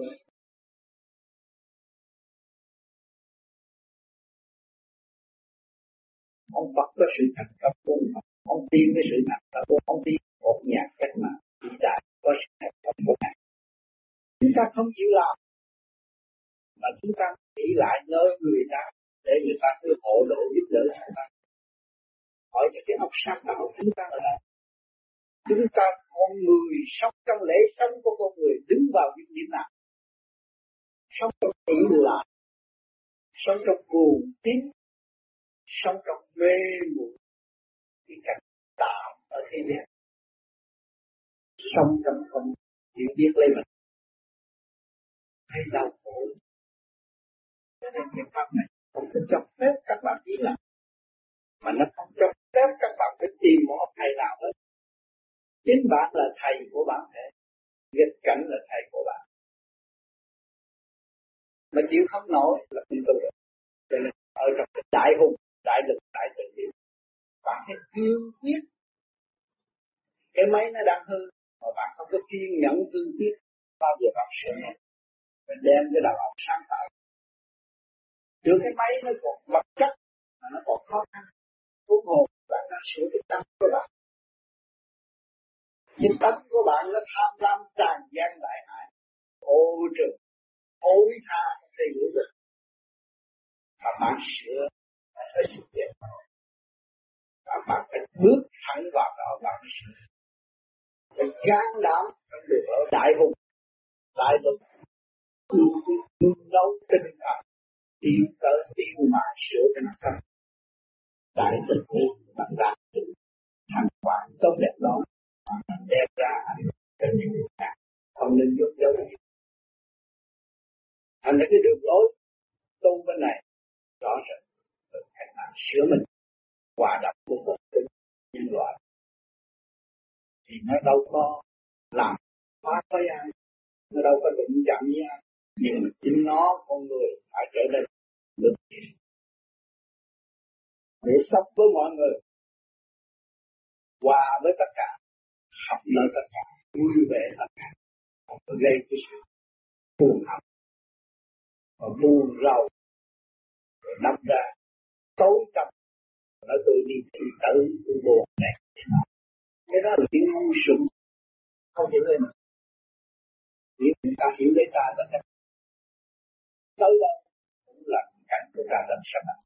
Ông Phật có sự thành công của Phật, ông tiên với sự thành công của ông tiên một nhà cách mạng vĩ đại có sự thành công của Ngài. Chúng ta không chịu làm, mà chúng ta nghĩ lại nơi người ta để người ta cứ hộ độ giúp đỡ chúng ta. Hỏi cho cái óc sáng tạo chúng ta là đây. Chúng ta con người sống trong lễ sống của con người đứng vào những điểm nào? Sống trong tự lại, sống trong cuồng tín, sống trong mê muội cái cảnh tạo ở thế gian, sống trong không chịu biết lấy mình hay đau khổ. Cho nên cái pháp này không có cho phép các bạn đi làm, mà nó không cho phép các bạn phải tìm một thầy nào hết. Chính bạn là thầy của bạn thể, nghịch cảnh là thầy của bạn. Mà chịu không nổi là không tu được. Cho nên ở trong cái đại hùng, đại lực, đại tự nhiên Bạn phải cương quyết. Cái máy nó đang hư mà bạn không có kiên nhẫn cương quyết, bao giờ bạn sửa nó. Mình đem cái đầu óc sáng tạo. Trước cái máy nó còn vật chất mà nó còn khó khăn. Huống hồ bạn đang sửa cái tâm của bạn. Nhưng tâm của bạn nó tham lam tràn gian đại hại, ô trừ, hối tha thì hiểu được. Mà bạn sửa phải thấy sự việc. Và bạn phải bước thẳng vào đó bạn sửa. Phải gan đảm trong đường ở đại hùng, đại lực, nấu tinh thần, tiêu tới tiêu mà sửa cái nó xong. Đại lực bạn đạt được thành quả tốt đẹp đó, bạn đem ra cho những người khác, không nên giúp đỡ. Thành ra cái đường lối tu bên này rõ ràng được cách mạng sửa mình, hòa đồng của một cái nhân loại thì nó đâu có làm phá với ai, nó đâu có đụng chạm với ai, nhưng mà chính nó con người phải trở nên được để sống với mọi người, hòa với tất cả, học nơi tất cả, vui vẻ tất cả, không có gây cái sự buồn hận và buồn rầu rồi đâm ra tối tâm nó tự đi tự tử tự buồn này. Cái đó là chuyện ngu xuẩn, không hiểu lên. Nếu chúng ta hiểu lấy ta tất cả tới đâu cũng là cảnh của ta đang sắp đặt.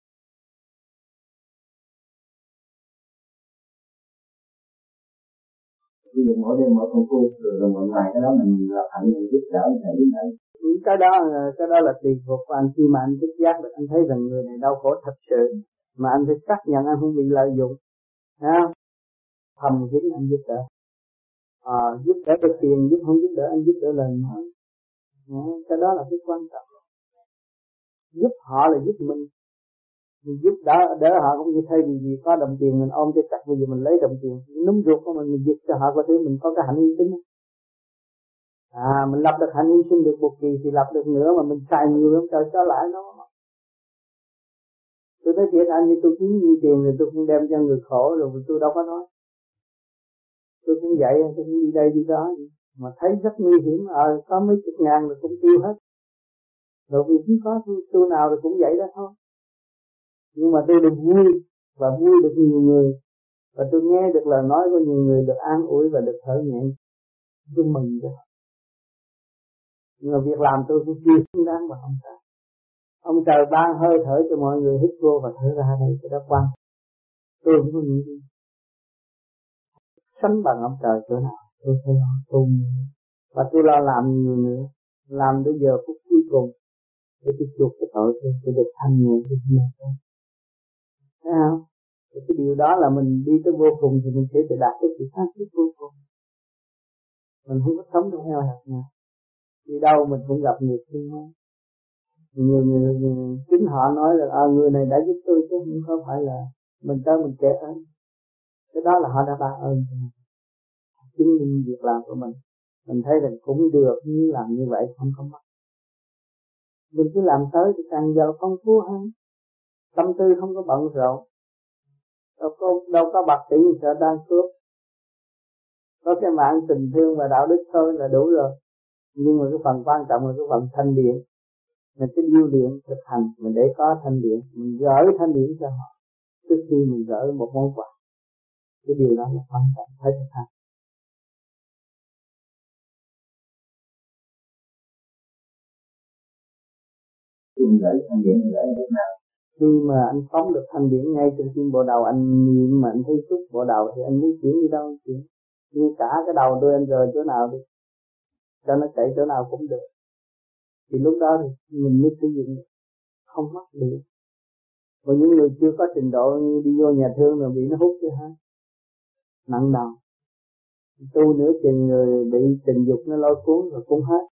Ví dụ mỗi đêm mỗi công phu rồi một ngày cái đó mình là hạnh mình giúp đỡ thầy này. Cái đó là tùy thuộc vào anh. Khi mà anh thức giác được anh thấy rằng người này đau khổ thật sự mà anh phải xác nhận anh không bị lợi dụng, ha, thầm kín anh giúp đỡ. Giúp đỡ được tiền, giúp không giúp đỡ anh giúp đỡ lời nói. Cái đó là cái quan trọng. Giúp họ là giúp mình giúp đỡ họ cũng như thay vì có đồng tiền mình ôm cho chặt, bây giờ mình lấy đồng tiền núm ruột của mình giúp cho họ có thứ mình có cái hạnh hy sinh. Mình lập được hạnh hy sinh được một kỳ thì lập được nữa mà mình xài nhiều lắm trời cho lại nó. Tôi nói thiệt anh, như tôi kiếm nhiều tiền rồi tôi cũng đem cho người khổ rồi tôi đâu có nói. Tôi cũng vậy, tôi cũng đi đây đi đó mà thấy rất nguy hiểm, có mấy chục ngàn rồi cũng tiêu hết. Rồi vì không có tôi nào rồi cũng vậy đó thôi. Nhưng mà tôi được vui và vui được nhiều người và tôi nghe được lời nói của nhiều người được an ủi và được thở nhẹ, tôi mừng đó. Nhưng mà việc làm tôi cũng chưa xứng đáng bằng ông trời. Ông trời ban hơi thở cho mọi người hít vô và thở ra đây, cái đó quan. Tôi không có nghĩ gì sánh bằng ông trời chỗ nào. Tôi phải lo tu và tôi lo làm nhiều nữa, làm tới giờ phút cuối cùng để tôi chuộc cái tội tôi được thanh nhẹ được nhiều hơn. Thấy không? Cái điều đó là mình đi tới vô cùng thì mình sẽ đạt tới sự sáng suốt vô cùng. Mình không có sống trong eo hẹp nào. Đi đâu mình cũng gặp người thương mới. Nhiều người chính họ nói là người này đã giúp tôi chứ không có phải là mình tới mình kể ơn. Cái đó là họ đã ban ơn cho mình. Chứng minh việc làm của mình. Mình thấy rằng cũng được, nhưng làm như vậy không có mất. Mình cứ làm tới thì càng giàu phong phú hơn. Tâm tư không có bận rộn. Đâu có bạc tỷ sợ đang cướp. Có cái mạng tình thương và đạo đức thôi là đủ rồi. Nhưng mà cái phần quan trọng là cái phần thanh điển. Mình cái điêu điện thực hành, mình để có thanh điển, mình gửi thanh điển cho họ trước khi mình gửi một món quà. Cái điều đó là quan trọng, phải thực hành. Mình gửi thanh điển gửi thế nào? Khi mà anh phóng được thanh điển ngay trong tim bộ đầu, anh niệm mà anh thấy xúc bộ đầu thì anh muốn chuyển đi đâu chuyển. Nhưng cả cái đầu tôi anh rời chỗ nào đi, cho nó chạy chỗ nào cũng được. Thì lúc đó thì mình mới sử dụng không mất điện. Và những người chưa có trình độ như đi vô nhà thương rồi bị nó hút chứ hết, nặng đầu. Tu nữa chừng người bị tình dục nó lôi cuốn rồi cũng hết,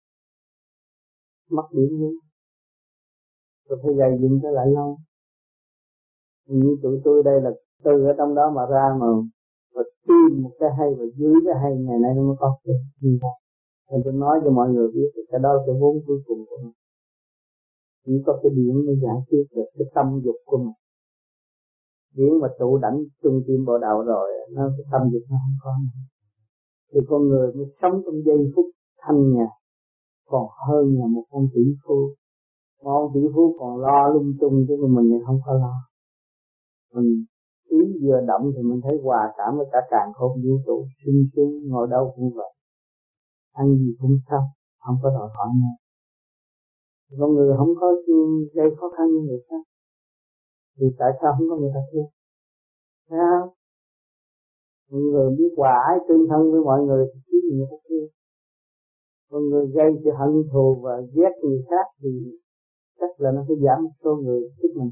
mất điểm luôn. Rồi phải gầy dựng trở lại lâu. Như tụi tôi đây là từ ở trong đó mà ra mà tìm một cái hay và dưới cái hay ngày nay nó mới có được như vậy. Nên tôi nói cho mọi người biết cái đó là cái vốn cuối cùng của mình. Chỉ có cái điểm mới giải quyết được cái tâm dục của mình. điển mà trụ đảnh trung tim bộ đạo rồi nó cái tâm dục nó không có nữa. Thì con người mới sống trong giây phút thanh nhẹ còn hơn là một con tỷ phú. Một ông tỷ phú còn lo lung tung, chứ mình thì không có lo. Mình ý vừa động thì mình thấy hòa cảm với cả càn khôn vũ trụ, sung sướng, ngồi đâu cũng vậy, ăn gì cũng xong, không có đòi hỏi nữa. Con người không có gây khó khăn như người khác, thì tại sao không có người ta thương? Thấy không? Mọi người biết hòa ái tương thân với mọi người thì chứ gì người ta thương. Con người gây cho hận thù và ghét người khác thì chắc là nó sẽ giảm một số người thích mình.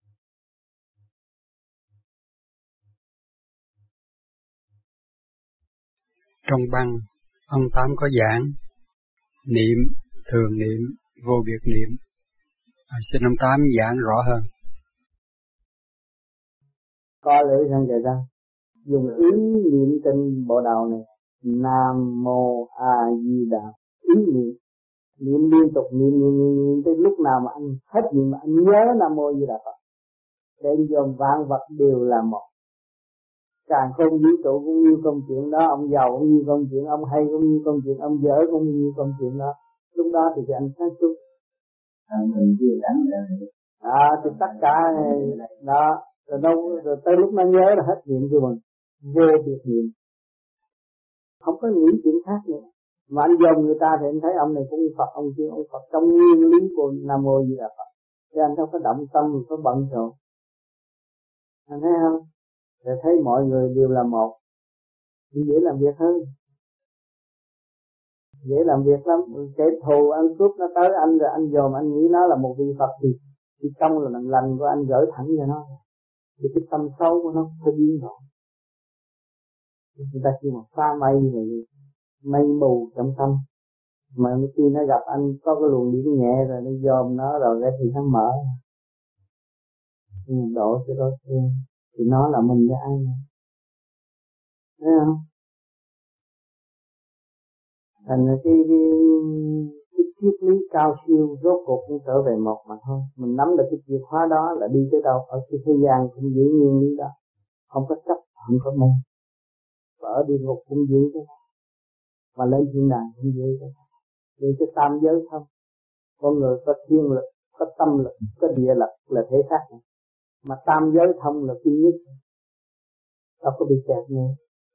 Trong băng, ông Tám có giảng niệm, thường niệm, vô biệt niệm. Xin ông Tám giảng rõ hơn. Có lẽ rằng vậy đó, dùng ý niệm trên bộ đầu này, Nam Mô A Di Đà, ý niệm liên tục niệm tới lúc nào mà anh hết niệm mà anh nhớ Nam Mô A Di Đà Phật. Để anh dòm vạn vật đều là một. Càng không vũ trụ cũng như công chuyện đó, ông giàu cũng như công chuyện, ông hay cũng như công chuyện, ông dở cũng như công chuyện đó. Lúc đó thì anh sáng suốt. Thì tất cả đó, rồi tới lúc nó nhớ là hết niệm cho mình, vô biệt niệm, không có nghĩ chuyện khác nữa. Mà anh dòm người ta thì anh thấy ông này cũng Phật, ông kia ông Phật, trong nguyên lý của Nam Mô Di Đà Phật. Chứ anh không có động tâm, có bận rộn. Anh thấy không? Để thấy mọi người đều là một, thì dễ làm việc hơn, dễ làm việc lắm. Kẻ thù ăn cướp nó tới anh rồi anh dòm anh nghĩ nó là một vị Phật thì trong là lành của anh gửi thẳng cho nó, thì cái tâm xấu của nó sẽ biến đổi. Người ta chỉ một pha mây rồi, mây mù trong tâm, mà khi nó gặp anh có cái luồng điển nhẹ rồi nó dòm nó rồi cái thì nó mở, độ cho đối phương. Thì nó là mình với ai nữa. Thấy không? Thành ra cái triết lý cao siêu rốt cuộc cũng trở về một mà thôi. Mình nắm được cái chìa khóa đó là đi tới đâu. Ở cái thế gian cũng giữ nguyên lý đó, không có chấp, không có mê. Và ở địa ngục cũng giữ cái đó, mà lên thiên đàng cũng giữ cái đó. Vì cái tam giới không. Con người có thiên lực, có tâm lực, có địa lực là thể xác này. Mà tam giới thông là duy nhất, đâu có bị kẹt nữa.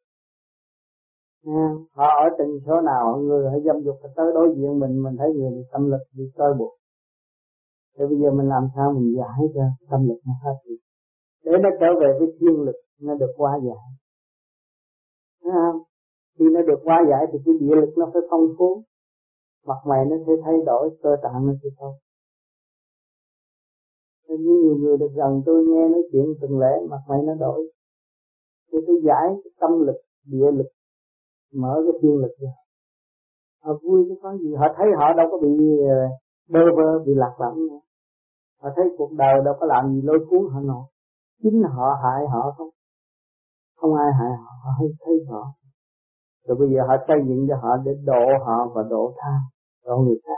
Họ ở trên số nào, người hãy dâm dục tới đối diện mình thấy người bị tâm lực bị trói buộc. Thế bây giờ mình làm sao mình giải ra tâm lực nó hết đi, để nó trở về với thiên lực, nó được hóa giải. Thấy không? Khi nó được hóa giải thì cái địa lực nó phải phong phú, mặt mày nó sẽ thay đổi, cơ tạng nó sẽ thôi. Nên nhiều người được gần tôi nghe nói chuyện từng lễ, mặt mày nó đổi. Thì tôi giải cái tâm lực, địa lực, mở cái thiên lực ra. Họ vui chứ có gì, họ thấy họ đâu có bị bơ vơ, bị lạc lõng nữa. Họ thấy cuộc đời đâu có làm gì lôi cuốn họ nổi. Chính họ hại họ không, không ai hại họ, họ không thấy họ. Rồi bây giờ họ xây dựng cho họ để độ họ và độ tha, độ người khác.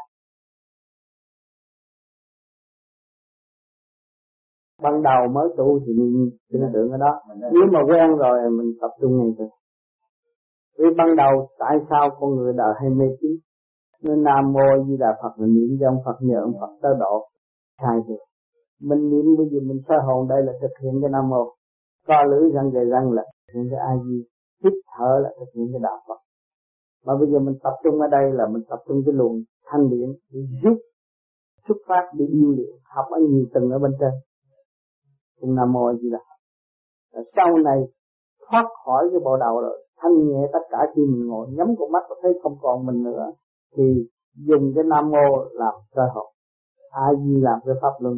Ban đầu mới tu thì mình tưởng tượng ở đó, nếu mà quen rồi mình tập trung ngay rồi. Vì ban đầu tại sao con người đời hay mê tín? Nên Nam Mô Di Đà Phật là niệm cho ông Phật nhờ ông Phật tới độ, sai rồi. Mình niệm bởi vì mình soi hồn đây là thực hiện cái Nam Mô, co lưỡi răng gầy răng là thực hiện cái A Di, hít thở là thực hiện cái Đạo Phật. Mà bây giờ mình tập trung ở đây là mình tập trung cái luồng thanh điển để giúp xuất phát để yêu luyện, học ở nhiều tầng ở bên trên. Cùng Nam Mô Di Đà Phật. Sau này thoát khỏi cái bộ đầu rồi, thanh nhẹ tất cả khi mình ngồi nhắm con mắt có thấy không còn mình nữa, thì dùng cái Nam Mô làm cơ hội, A Di làm cái pháp luân,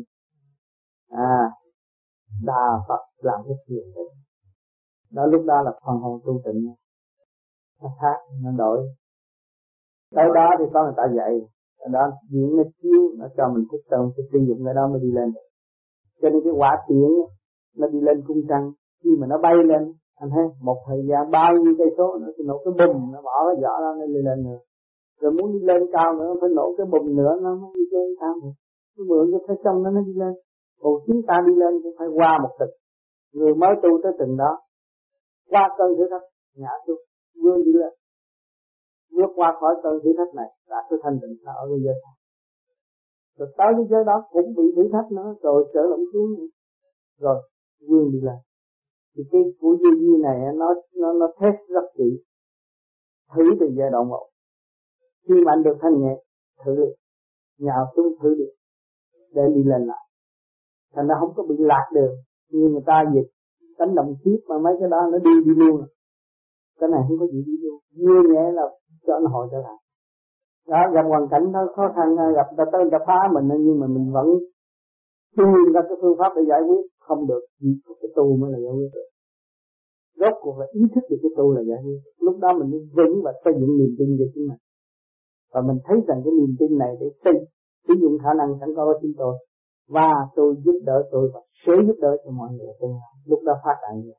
Đà Phật làm cái thiền định. Đó lúc đó là phần hồn tu tịnh, nó khác, nó đổi. Tới đó thì có người ta dạy, đó diễn nó chiếu, nó cho mình thức tâm, sẽ sử dụng cái đó mới đi lên. Cho nên cái quả tiễn nó đi lên cung trăng, khi mà nó bay lên, anh thấy một thời gian bao nhiêu cây số nó nổ cái bùm, nó bỏ cái vỏ đó nó đi lên nữa. Rồi muốn đi lên cao nữa phải nổ cái bùm nữa nó mới đi lên cao nữa. Nó mượn cái phải xong nó đi lên. Còn chúng ta đi lên cũng phải qua một tịch, Người mới tu tới từng đó, qua cơn thử thách ngã xuống, vươn đi lên, vượt qua khỏi cơn thử thách này đã có thanh tịnh ở cái giới này. Rồi tới cái giới đó cũng bị thử thách nữa, rồi trở lộn xuống nữa. Rồi vươn đi lên. Thì cái của duy này nó test rất kỹ, thử từ giai đoạn 1. Khi mà anh được thanh nhẹ, thử đi, nhào xuống thử đi, để đi lên lại. Thành ra không có bị lạc đường như người ta dịch đánh đồng chiếc mà mấy cái đó nó đi luôn. Cái này không có gì đi luôn, vừa nhẹ là cho anh hồi trở lại. Đó, gặp hoàn cảnh nó khó khăn, gặp ta tới ta phá mình, nhưng mà mình vẫn tìm ra cái phương pháp để giải quyết. Không được, cái tu mới là giải quyết được. Rốt cuộc là ý thức được cái tu là giải quyết. Lúc đó mình mới vững và xây dựng niềm tin về chính mình. Và mình thấy rằng cái niềm tin này để sử dụng khả năng sẵn có của chúng tôi. Và tôi giúp đỡ tôi và sẽ giúp đỡ cho mọi người tương lai. Lúc đó phát đại nhiều.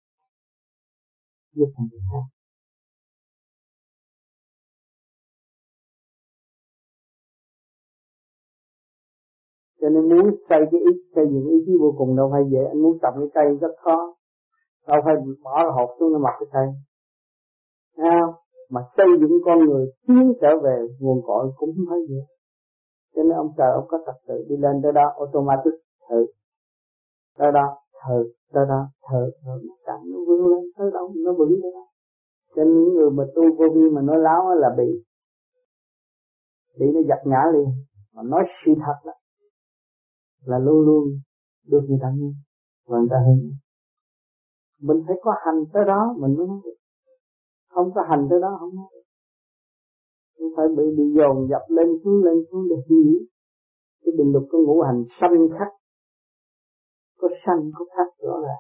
Giúp người khác. Cho nên muốn xây dựng ý chí vô cùng đâu phải dễ. Anh muốn trồng cái cây rất khó. Đâu phải bỏ hột xuống nó mọc cái cây. Mà xây dựng con người tiến trở về nguồn cội cũng không phải dễ. Cho nên ông trời ông có thật sự đi lên tới đó automatic thử. Tới đó thử, tới đó thử, rồi nó vươn lên tới đâu nó vững tới đó. Cho nên những người mà tu vô vi mà nói láo là bị nó giật ngã liền. Mà nói sự thật là luôn luôn được người ta nghe và người ta hơn. Mình phải có hành tới đó mình mới nói được. Không có hành tới đó không nói được. Không phải bị dồn dập lên xuống để hiểu cái định luật của ngũ hành sanh khắc, có sanh có khắc rõ ràng.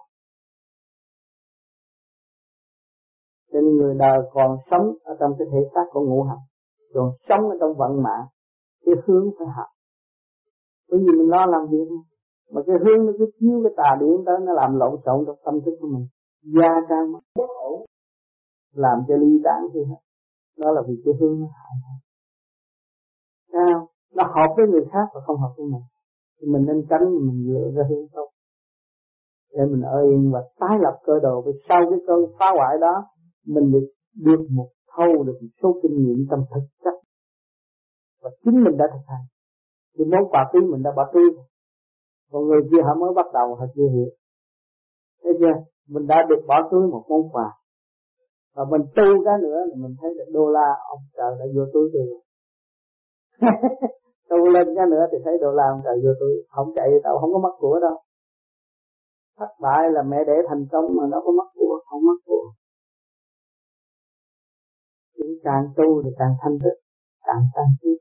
Cho nên người đời còn sống ở trong cái thể xác của ngũ hành, còn sống ở trong vận mạng, cái hướng phải học. Bởi vì mình lo làm việc mà cái hướng nó cứ chiếu cái tà điển tới, nó làm lộn xộn trong tâm thức của mình, gia càng bất ổn, làm cho ly tán chứ hết. Đó là vì cái hướng nó hại. Sao? Nó hợp với người khác và không hợp với mình. Thì mình nên tránh, mình lựa ra hướng tốt để mình ở yên và tái lập cơ đồ. Vì sau cái cơn phá hoại đó, mình được một số kinh nghiệm trong thực chất và chính mình đã thực hành. Cái món quà tí mình đã bỏ túi, còn người kia họ mới bắt đầu họ chưa hiểu. Thấy chưa? Mình đã được bỏ túi một món quà và mình tu cái nữa là mình thấy được đô la ông trời đã vô túi rồi. Tu lên cái nữa thì thấy đô la ông trời vô túi, không chạy đâu, không có mất của đâu. Thất bại là mẹ đẻ thành công mà đâu có mất của, không mất của. Chỉ càng tu thì càng thanh thức, càng tăng tiến.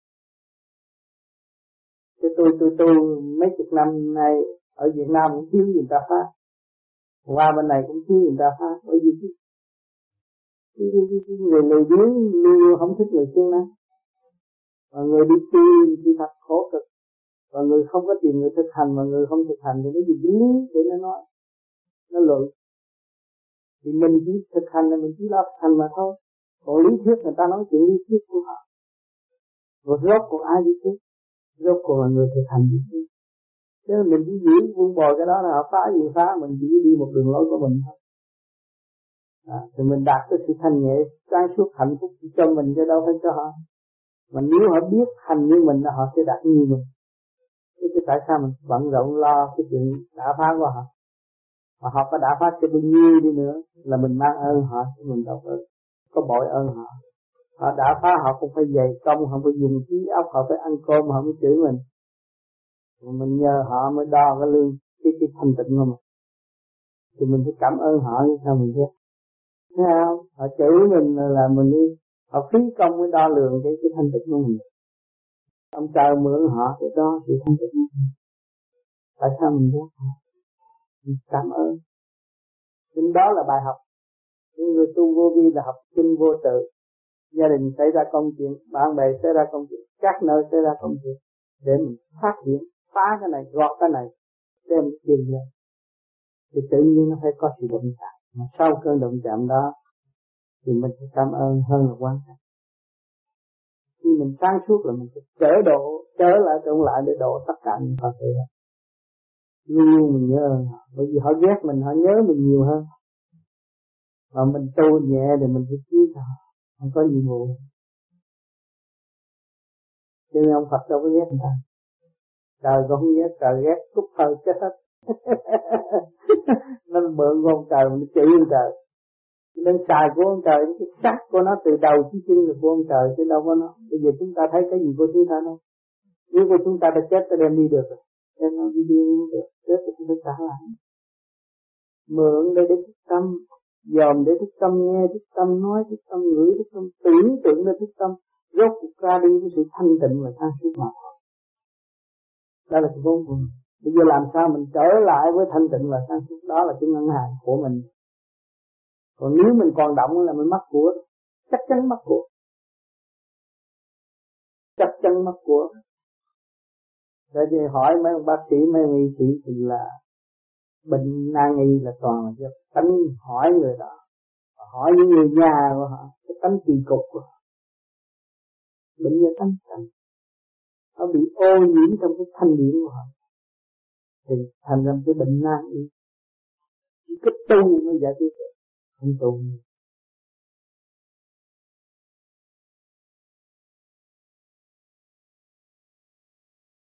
Chứ tôi mấy chục năm nay ở Việt Nam cũng thiếu gì người ta phá, qua bên này cũng thiếu gì người ta phá, bởi vì cái người lười biếng luôn không thích người siêng năng, và người đi thật khổ cực, và người không có tìm người thực hành, mà người không thực hành thì nó dùng lý để nó nói, nó luận. Thì mình chỉ thực hành là mình chỉ lo thực hành mà thôi, còn lý thuyết người ta nói chuyện lý thuyết của họ, rồi rốt cuộc ai đi thuyết, rốt cuộc là người thực hành đi thuyết. Chứ mình chỉ giữ vun bồi cái đó là họ phá gì phá, mình chỉ đi một đường lối của mình thôi. Thì mình đạt tới sự thanh nhẹ, sáng suốt hạnh phúc cho mình chứ đâu phải cho họ. Mà nếu họ biết hành như mình là họ sẽ đạt như mình. Thế tại sao mình bận rộn lo cái chuyện đã phá của họ? Mà họ có đã phá cho bao nhiêu đi nữa là mình mang ơn họ, mình đâu có bội ơn họ. Họ đã phá họ cũng phải dày công, họ phải dùng trí óc, họ phải ăn cơm, họ mới chửi mình. Mà mình nhờ họ mới đo cái lương, cái thanh tịnh của mình. Thì mình phải cảm ơn họ như sao mình biết. Thấy không? Họ chửi mình là mình đi, họ phí công mới đo lường cái thanh tịnh của mình. Ông trời mượn họ để đo sự thanh tịnh của mình. Tại sao mình biết họ? Mình cảm ơn. Nên đó là bài học. Những người tu vô vi là học kinh vô tự. Gia đình xảy ra công chuyện, bạn bè xảy ra công chuyện, các nơi xảy ra công chuyện, để mình phát hiện, phá cái này, gọt cái này, đem cái kia lên. Thì tự nhiên nó phải có sự động chạm. Mà sau cơn động chạm đó thì mình phải cảm ơn hơn là quan trọng. Khi mình sáng suốt là mình phải trở lại để độ tất cả những Phật tử. luôn luôn mình nhớ bởi vì họ ghét mình, họ nhớ mình nhiều hơn. Mà mình tu nhẹ thì mình phải chiếu họ, không có nhiệm vụ. Cho nên ông Phật đâu có ghét người ta. Trời cũng không ghét, trời ghét cút hơi chết hết. Nó mượn con trời, nó chỉ con trời. Nên xài của ông trời, cái xác của nó từ đầu chí chân là của ông trời, chứ đâu có nó. Bây giờ chúng ta thấy cái gì của chúng ta đâu. Nếu của chúng ta đã chết, ta đem đi được rồi. Đem nó đi được, chết thì chúng ta trả lại. Mượn để thức tâm, dòm để thức tâm nghe, thức tâm nói, thức tâm ngửi, thức tâm tưởng tượng để thức tâm. Rốt cuộc ra đi với sự thanh tịnh và sáng suốt mà thôi. Đó là cái vốn của mình. Bây giờ làm sao mình trở lại với thanh tịnh và sáng suốt, đó là cái ngân hàng của mình. Còn nếu mình còn động là mình mất của, chắc chắn mất của. Chắc chắn mất của. Để thì hỏi mấy ông bác sĩ, mấy ông y sĩ thì là bệnh nan y là toàn là do tánh hỏi người đó, hỏi những người nhà của họ, cái tánh kỳ cục của họ. Bệnh do tánh tánh. Họ bị ô nhiễm trong cái thanh điển của họ. Thì thành ra cái bệnh nan y. Cái tu nó giải quyết được, không tu.